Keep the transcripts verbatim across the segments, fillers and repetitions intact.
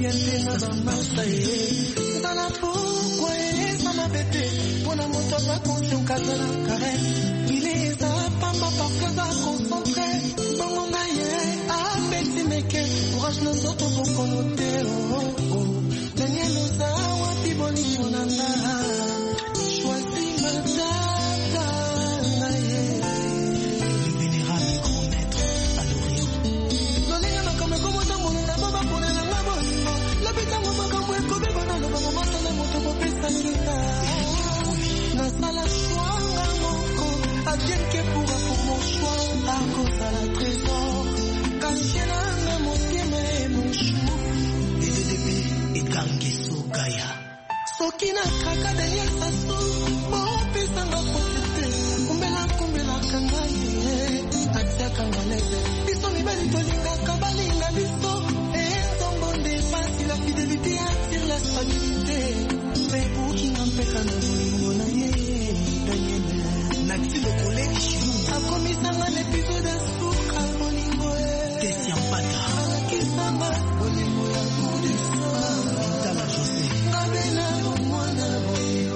bien tena bamasa ye Zala pourquoi ça m'a bêté Pour la moto va conscient kaza la caresse Il est ça pamba parce que ça concentré Bongo naye abeti meke Courage nos autres pour qu'on note oh oh Daniel Oza wapi boni monana Choisis ma tata naye Le vénérable grand maître à l'Orient Lolinga na kame komo na mono na baba pone na ngabo La bita ngoma kamwe kobe bana no baba masala moto ko pesa kita Na sala chwanga moko Adien que pourra pour mon choix À cause à la trésor Kachela na mon pieme mon chou Et de l'épée et gangeso gaya Sokina kaka de yesasu Mo pesa nga potete Kumbela kumbela kangaye Atia kangaleze Biso mibeli tolinga kabalinga biso Et tombonde pasi la fidélité attire la stabilité Mais pour qui n'empêche na molingo na ye Daniel Nati le collègue chou Akomisanga l'épisode de Souka molingo Tessia Mpata Alakisanga molingo ya Koudissa Dala José Kabena mwana boyo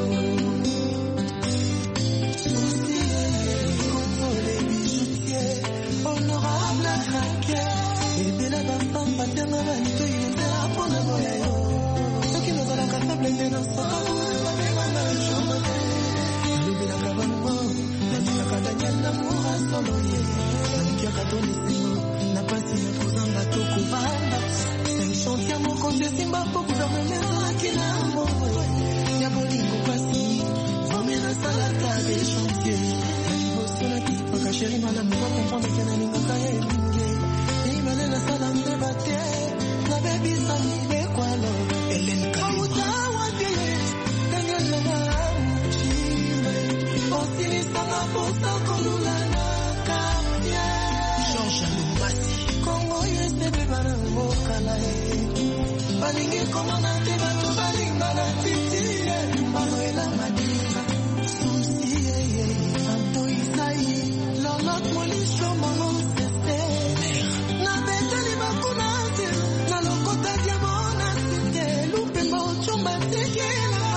Souci Consolé bijoutier Honorable craquer Et de la bafam Patianga vanito Inutela pona boya yo Soki nozalaka faible nde na soka Babenga na chomate Alibela kabango Nanikaka Daniel na moura solo ye Nanikiaka tolisimo Na pasi na kozanga toko banda Cinq chantiers moko Simba po gouvernement Akina moko Ya bolingo pasi Vomera salata des chantiers Naniboso na kipaka Chéri malamu Kwa comprendre que naningaka ye minge Imane na salambe bate Na baby sami be kwa lo Hélène Kalima Outa wadiye Daniel na mchime Osili sanga posa kolula na kapye Georges Lumbasi Kongo yeste bebana mokala e Balingi komana te bato balinga na titi Manuela Madinga Souci ye Santo Isaï Lolot molisho mongo sese Na beteli bakuna te Na lokota diamona sike Lupe mocho mateke la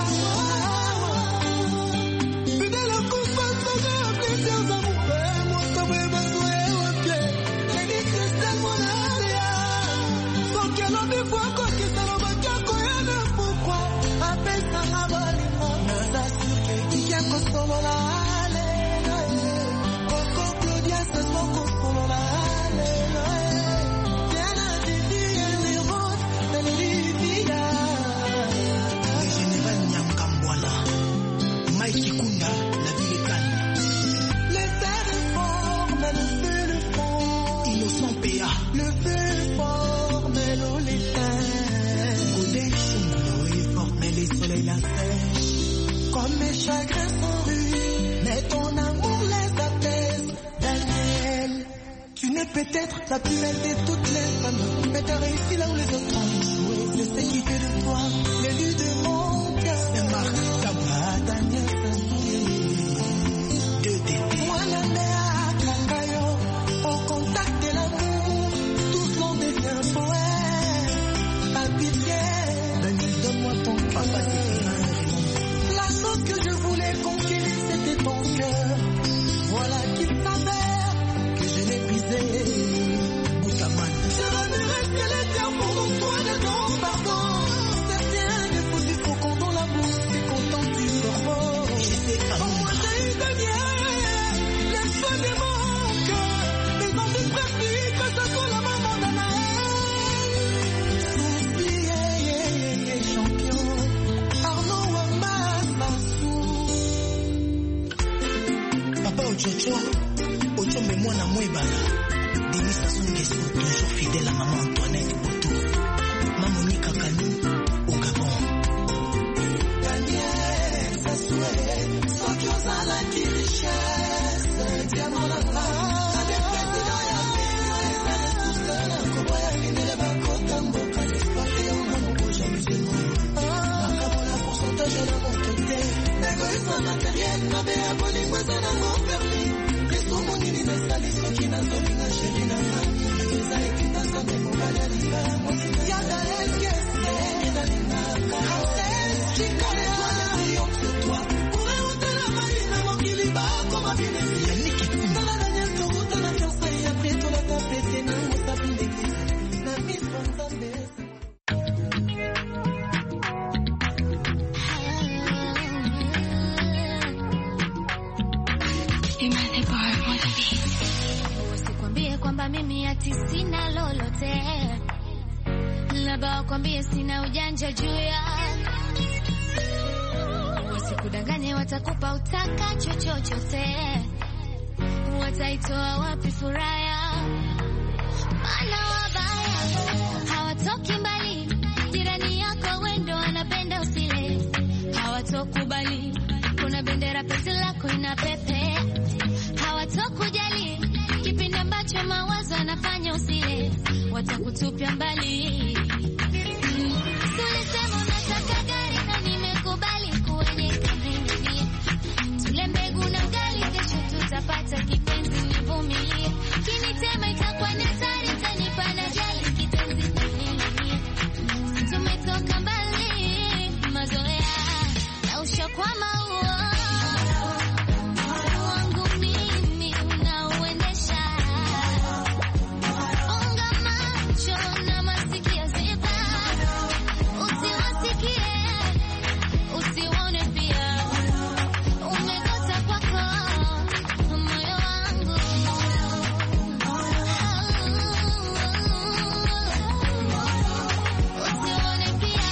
Bidela kufa soga Plaisir d'amour Mosta weba soe wapye Lady Crystal Monaria Soke lobi kwa kwa kisalo bakako yana pourquoi Appelle ça la balima Nasa surke Kikia kosolo la ale Coco Claudia se soko solo la ale Diana Didi et les roses De l'Olivia Le général Nyangambwala Mike Kunda La ville calme Les terres forment le feu le fond Innocent P A Le feu forme l'eau l'éteint Godé Chumbo et forme les soleils la sèche Comme mes chagrins sont rues Mais ton amour les apaise Daniel Tu n'es peut-être la plus belle de toutes les femmes Mais t'as réussi là où les autres ont échoué C'est ce qui fait de toi l'élu de mon cœur C'est Marc Tabla Daniel Sassoué deux D D Moi la mère Kangayo Au contact de l'amour Tout l'on devient poète Habitué Daniel donne-moi ton papa La chose que je voulais conquérir c'était ton cœur Voilà qu'il s'avère que je l'ai brisé Boutaman Je reverrai ce qu'elle était pour toi de ton pardon C'est bien des faux du faucon dans la bouche C'est content du corbeau Oh moi j'ai eu Daniel Les soins de mon cœur Les envies pratiques que ce soit la maman d'Anaël Souci et champion Arnaud Wamasassou Papa Ochocho Ochombe mwana mwebala Denis Sassou Nguesso toujours fidèle à maman Antoinette Boto Maman Nika Kanu au Gabon Daniel Sassou Soki ozala ki richesse Diamant la femme Avec président ya Bénin Ezale tout seul Koboya minele bakota mboka L'espoir et on a mon rouge à musulman Nakamola pourcentage na mon côté Égoïsme matériel Nabe ya bolingo eza na mon permis Lisumu nini nasali soki nazolinga chéri na ngai Eza ekita sanbe mobali alinga Yada eske Usikwambie kwamba mimi ati sina lolote, labda kwambie sina ujanja juu ya. Usikudanganye watakupa utakacho chochote, wataitoa wapi furaha? Maana wabaya hawatoki mbali, jirani yako wendo anapenda usile, hawatokubali kuna bendera penzi lako inapepe, hawatokujali kipindi ambacho mawazo yanafanya usile, watakutupia mbali. Tulisema unataka gari na nimekubali kwenye kamini, tule mbegu na ugali, kesho tutapata kipenzi, nivumilie. Kinitema itakuwa ni sari, tanipa na jali kipenzi nini. Tumetoka mbali, mazoea na ushakwama huo wangu mimi unaoendesha. Funga macho na masikio ziba, usiwasikie, usione pia. Umegota kwako moyo wangu, usione pia.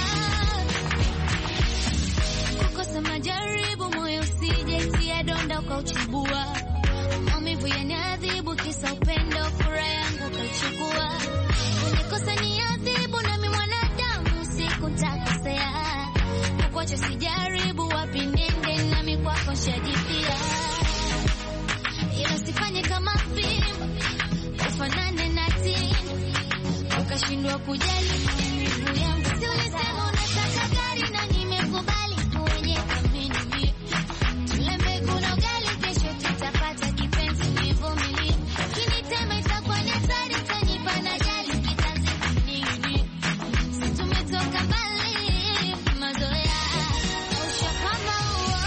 Kukosa majaribu moyo usije donda ukauchubua, maumivu yaniadhibu kisa upendo, furaha yangu ukachukua. Unikosa ni adhibu nami mwanadamu siku nitakosea, kukuacha sijaribu wapi nende nami kwako shajipia. Ila sifanye kama fimbo ufanane na tini, ukashindwa kujali maumivu yangu. Tulisema unataka gari na nimekubali kwenye kamini, tule mbegu na ugali, kesho tutapata kipenzi, nivumilie. Kinitema itakuwa ni hatari, tanipa na jali kipenzi nini. Si tumetoka mbali, mazoea ushakwama huo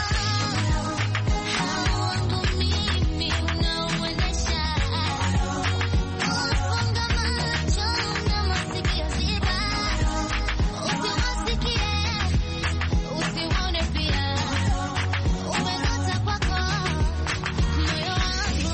wangu mimi unaoendesha. Funga macho na masikio ziba, usiwasikie, usione pia. Umegota kwako moyo wangu,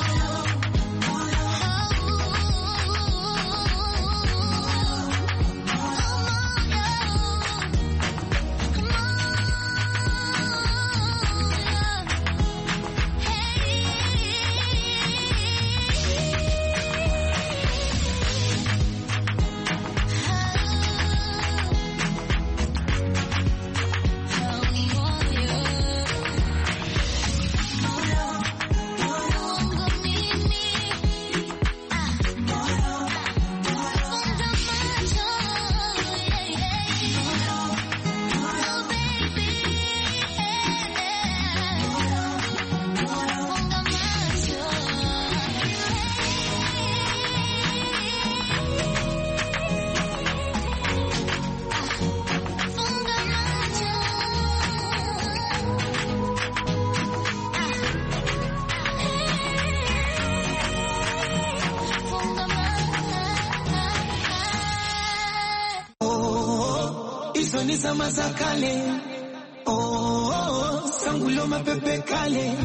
Hizo ni zama za kale, oh, oh, oh, sangulo mapepe kale.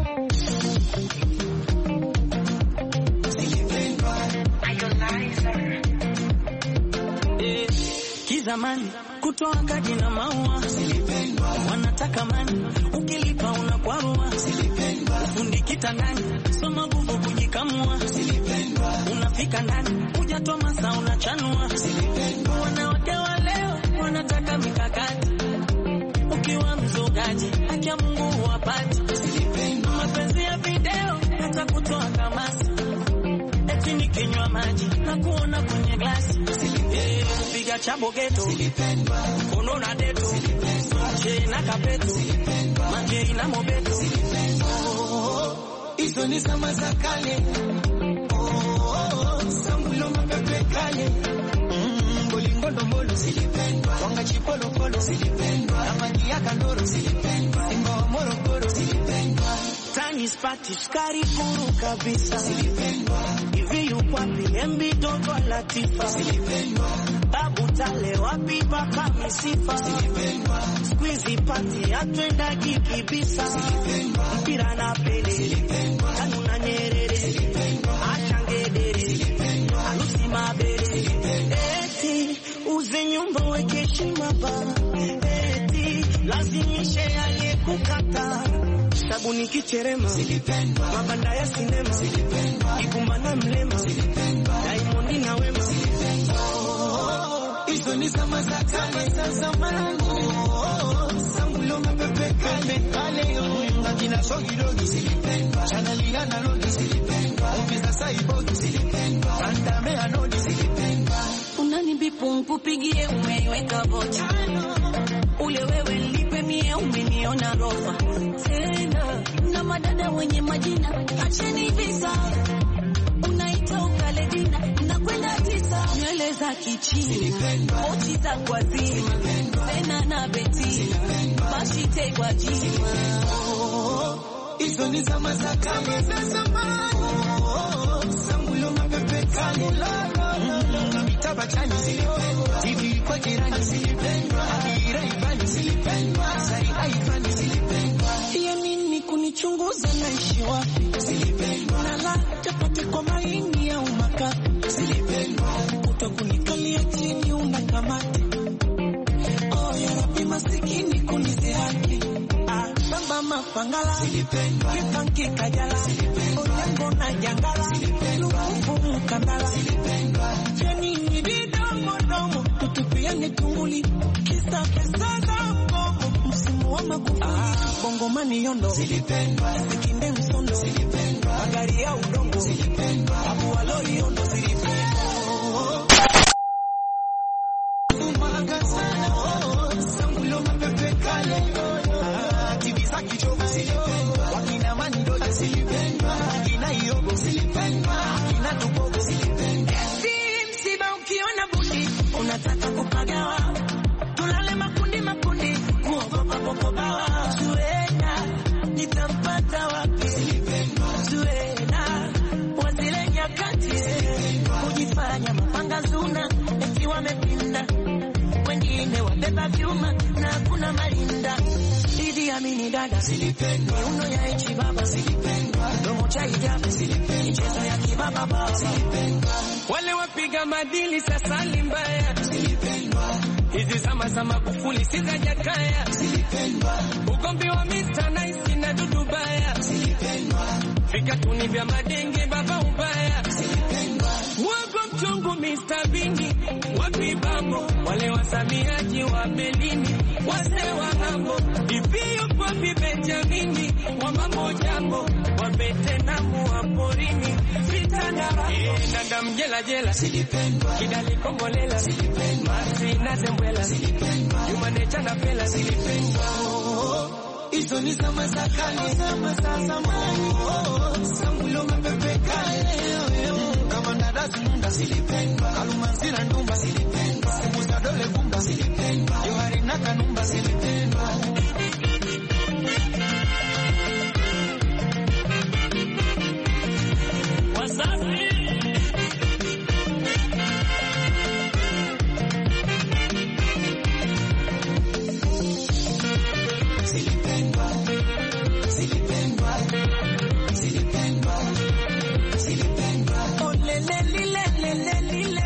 Eh, kizamani kutoa kadi na maua, wanataka mani, ukilipa unakwarua. Fundi kitandani, soma nguvu kujikamua. Unafika ndani, hujatoa masaa unachanua. Wanawake wa leo wanataka mikakati, ukiwa mzogaji haki ya Mungu huwapati. Mapenzi ya video hata kutoa kamasi, eti nikinywa maji na kuona kwenye glasi. Eh, piga chabo geto, kono na deto, che na kapeto, manje na mobeto. Hizo ni zama za kale, oh, oh, oh, sangulo mapepe kale. Mm, bolingo ndombolo silipendwa, wanga chipolo polo silipendwa, amani ya kandoro silipendwa, ingo moro moro silipendwa. Tani spati skari kuru kabisa silipendwa, hivi yuko wapi M B Dogo Latifa silipendwa. wapi paka misifa silipendwa squeeze party atwenda kikibisa silipendwa mpira na pele silipendwa tanu na nyerere silipendwa achangedere silipendwa harusi mabere silipendwa eti uze nyumba weke heshima ba eti lazimishe aliyekukata sabuni kicherema silipendwa mabanda ya sinema silipendwa ikumbana mlema silipendwa Diamond na Wema silipendwa hizo ni zama za kale za zamani sangulo mapepe kale kale yo ngina sogi dogi silipendwa chanalina na logi silipendwa ofisa saibogi silipendwa andame anodi silipendwa unanibipu mpupigie umeiweka vocha ule wewe lipe mie umeniona rofa tena na madada wenye majina acheni visa unaita ukaledina nakwenda tisa nywele za kichini mochi za kwa zima tena na beti bashi tegwa jima hizo ni zama za kale za zamani sangulo mapepe kale na mitaba chani silipendwa T V kwa jirani silipendwa akira ibani silipendwa sari haifani silipendwa ya nini kunichunguza naishi wapi silipendwa na la tapate kwa maini au makapi silipendwa utakunikalia chini unakamati oh ya rabi masikini kunizihaki ah samba mapangala silipendwa kipanki kajala silipendwa onyango na jangala silipendwa lukufu mkandala silipendwa jenini bidomo domo tutupiane tunguli kisa pesa za mgomo msimu wa makufu ah bongo mani yondo silipendwa sikinde msondo silipendwa magari ya udongo silipendwa abu walori yondo silipendwa umaga sana sangulo mapepe kale tibisa kichoma silipendwa wakina mani doja silipendwa wakina iyogo silipendwa wakina tubogo silipendwa msiba ukiona bundi unataka kupagawa tulale makundi makundi kuogopa popo bawa suena nitampata wapi silipendwa suena wazile nyakati kujifanya mapanga zuna eti wamepinda wengine wabeba vyuma na kuna malinda Idi amini dada silipendwa uno ya ichi baba silipendwa domo cha hijabu silipendwa michezo ya kibaba baba silipendwa wale wapiga madili sasa limbaya silipendwa hizi zama za Magufuli sitajakaya silipendwa ugombi wa mister Nice na Dudu Baya silipendwa vikatuni vya madenge baba ubaya silipendwa wago mchungu mister Bini wapi bambo wale wasamiaji wa Belini wase wa hambo ipio kwa Benjamini wa mambo jambo wabete na muaporini vitandara nanda mjela jela silipendwa kidali kombolela silipendwa masi na zembwela silipendwa yumanecha na pela silipendwa hizo ni zama za kale zama za zamani sangulo mapepe kale kama ndadazi nunda silipendwa kalumanzira ndumba silipendwa simuza dole kumba silipendwa yohari na kanumba silipendwa wasafi silipendwa silipendwa silipendwa silipendwa olele lile lele lile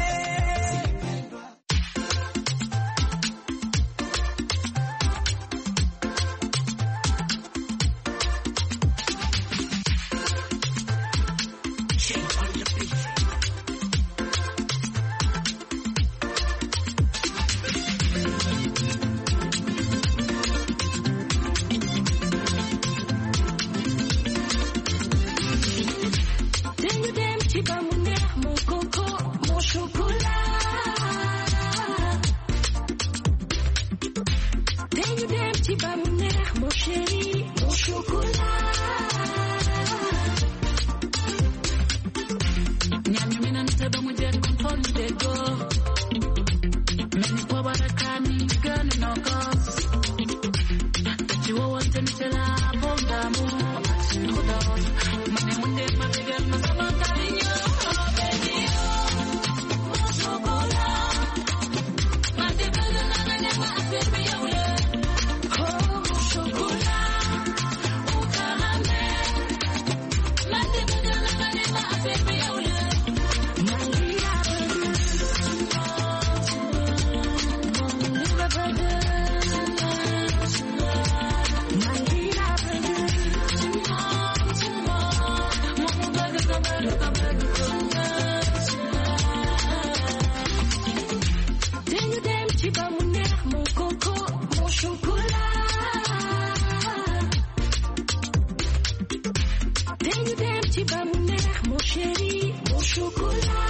Mande vas mon nerf, mon coco, mon chocolat. Damn, damn, tu vas mon nerf, mon chéri, mon chocolat.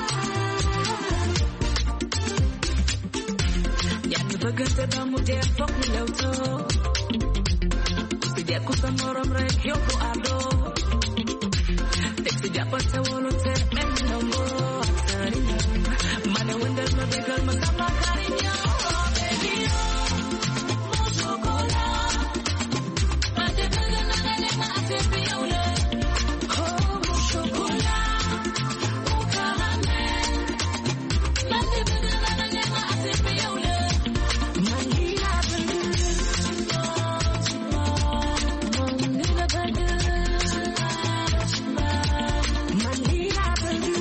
Y'a ne veut que te dans mon nerf, fuck me l'auto. Si dia ku sama rom rek yoko ado. Tek si dia pas sewolo te men nombo. Mana wendel no begal makama cariño, oh baby oh, mon chocolat. Mate bega na gane ma ate piole. Oh mon chocolat, mon caramel. Mate bega na gane ma ate piole. Manila bega, Manila bega, Manila bega.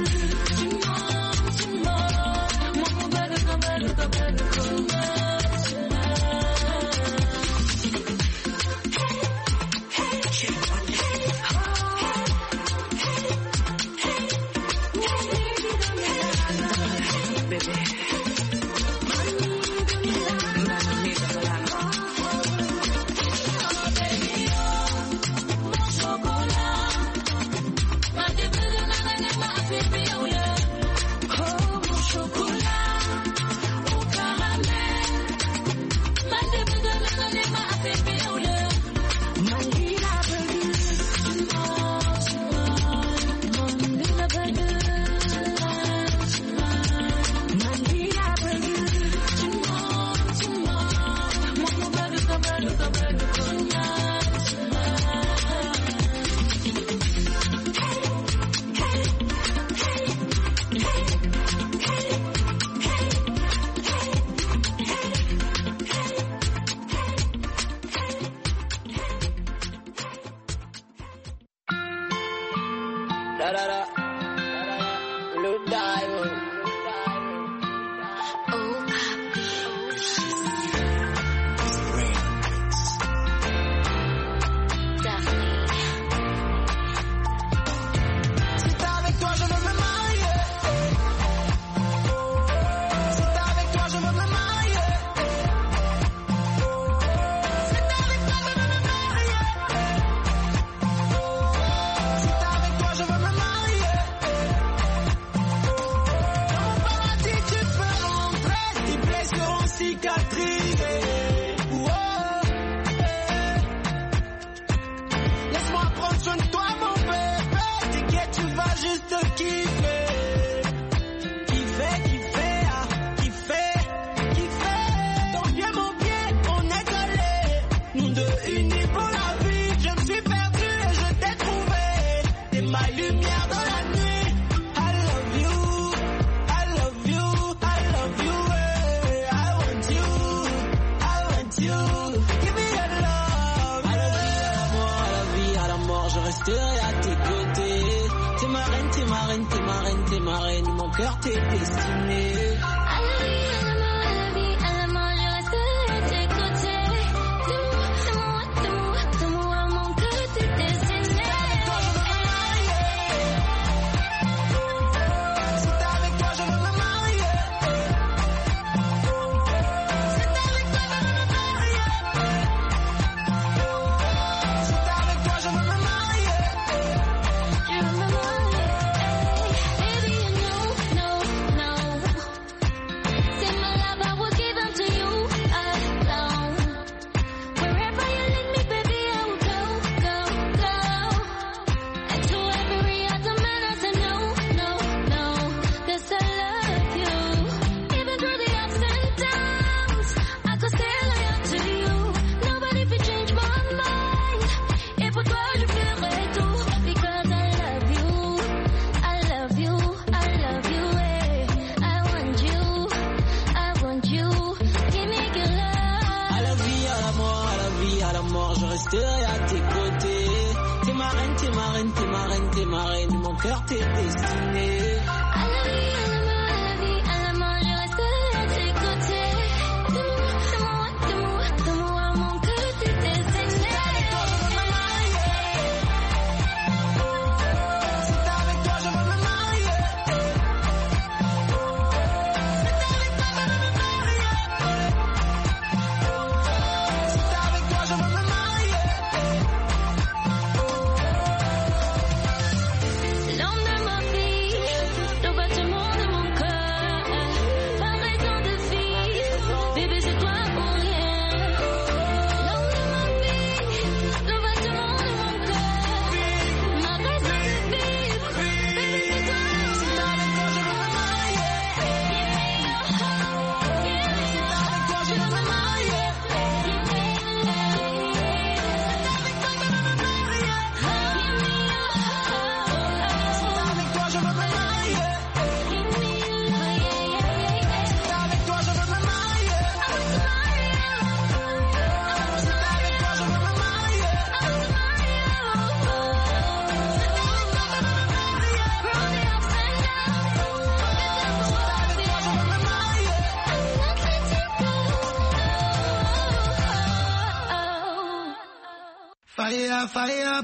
fire, fire.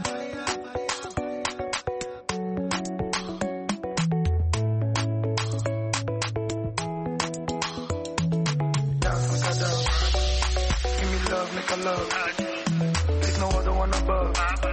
Give me love, make a love. There's no other one above.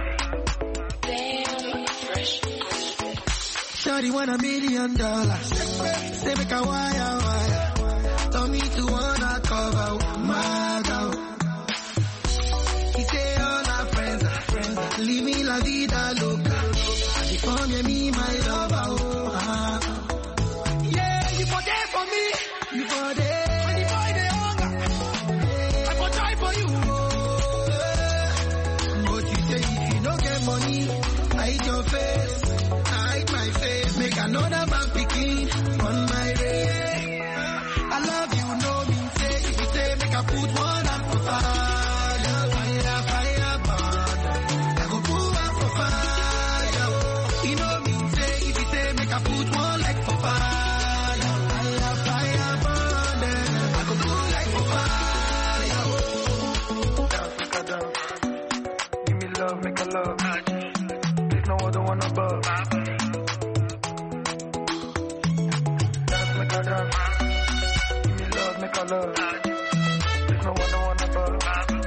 Damn, fresh. Shawty want a million dollars. Say make a wire, wire. Tell me to wanna cover my girl. He say all our friends are friends. Leave me la vida loca. And if only me, my lover, oh, ah. Yeah, you for there for me. You for there. When the boy they hunger, I for try for you, oh. But you say if you don't get money, hide your face. Hide my face. Make another man picking on my way. I love you, know me, say, if you say, make I put one up for fire, fire, fire, burn. I go put one for fire. You know me, say, if you say, make I put one like for fire, fire, fire, burn. I go put like for fire. Dance, make a dance. Give me love, make a love. There's no other one above. Dance, make a dance. Make a love. There's no one, no one above.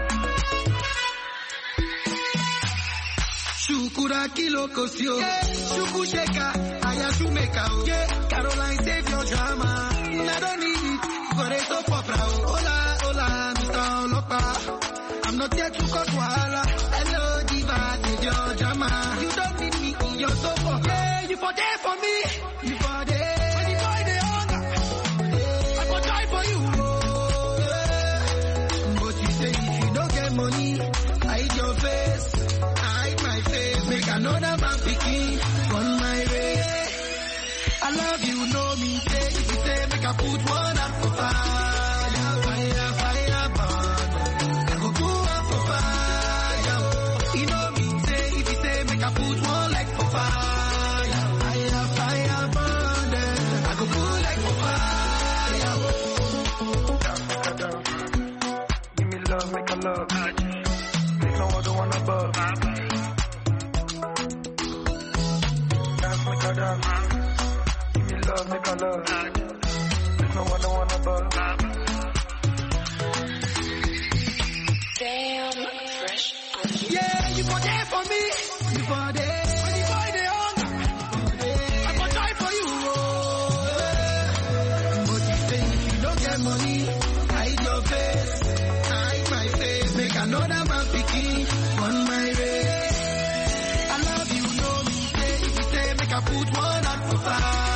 Shukura kilo kosio, shuku sheka, ayashumeka, yeah. Caroline save your drama, I don't need it, for it so for proud. Hola, hola, Mister Olopa, I'm not here to cause wahala. Hello, diva, did your drama. You don't need me, you're so for, yeah. You for there for me, you for there. When the boy they hunger, I for try for you. Money, hide your face, hide my face, make another man picking on my way. I love you, know me, say, if you say, make I put one up for fire, fire, fire, burn. I go put one for fire. You know me, say, if you say, make I put one like for fire, fire, fire, burn. I go put like for fire. Give me love, make a love. There's no other one above. Dance, make a dance. Give me love, make a love. There's no other one above. Damn, fresh. Yeah, you for there for me. You for there. When the boy they hunger, I for try for you. Oh. But you say if you don't get money, hide your face, hide my face, make another man picking on my way. I love you, know me, say if you say make I put one out for fire.